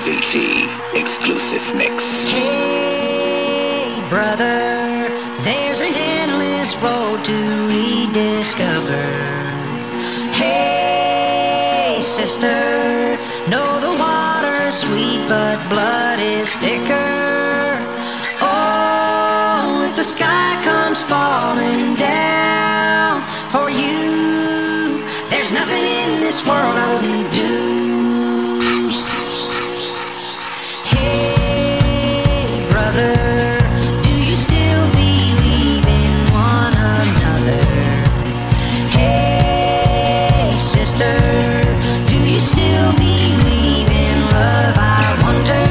Avicii exclusive mix. Hey, brother, there's an endless road to rediscover. Hey, sister, know the water's sweet, but blood is thicker. Oh, if the sky comes falling down for you, there's nothing in this world I wouldn't do. Hey, brother, do you still believe in one another? Hey, sister, do you still believe in love? I wonder.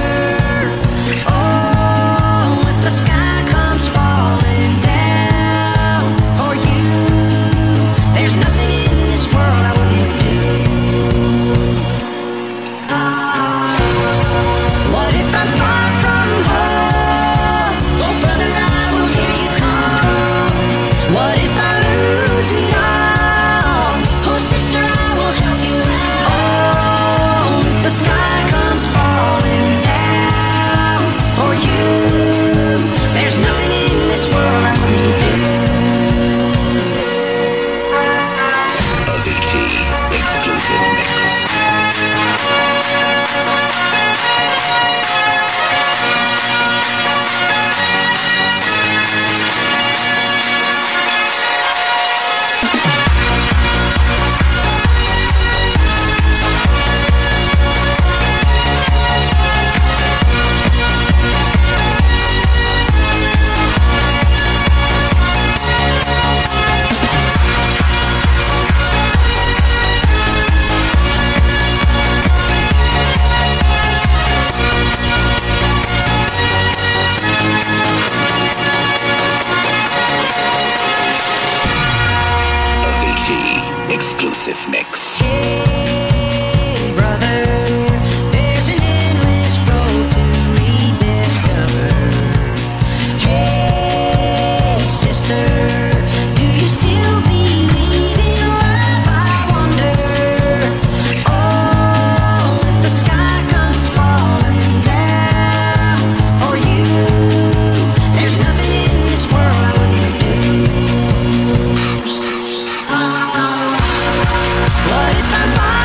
Oh, if the sky comes falling down for you, there's nothing in this world I wouldn't do. What if I'm far from home? Oh, brother, I will hear you call. What if I lose it all? Oh, sister, I will help you out. Oh, if the sky comes falling down for you, there's nothing in this world I wouldn't do. Avicii exclusive mix. Avicii exclusive mix. Hey, brother, there's an endless road to rediscover. Hey, sister, do you still believe in love? I wonder. Oh, if the sky comes falling down for you, there's nothing in this world I wouldn't do. What if I'm